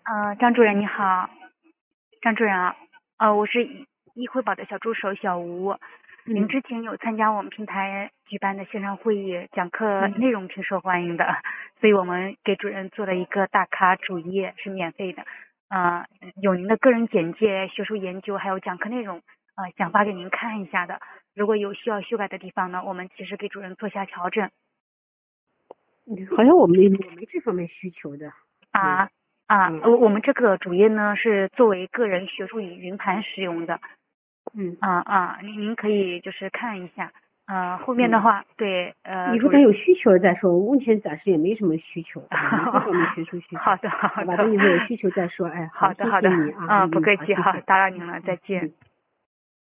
张主任你好，张主任啊，我是易惠宝的小助手小吴。您之前有参加我们平台举办的线上会议，讲课内容挺受欢迎的，所以我们给主任做了一个大咖主页，是免费的。有您的个人简介、学术研究还有讲课内容，想发给您看一下的。如果有需要修改的地方呢，我们及时给主任做下调整。 好像我没这方面需求的。 我们这个主页呢是作为个人学术与云盘使用的。您可以就是看一下。后面的话，对， 以后咱有需求再说，我目前暂时也没什么需求，没这方面学术需求。 好的， 好吧，等以后有需求再说。哎， 好的， 谢谢你啊。 不客气，好，打扰您了，再见。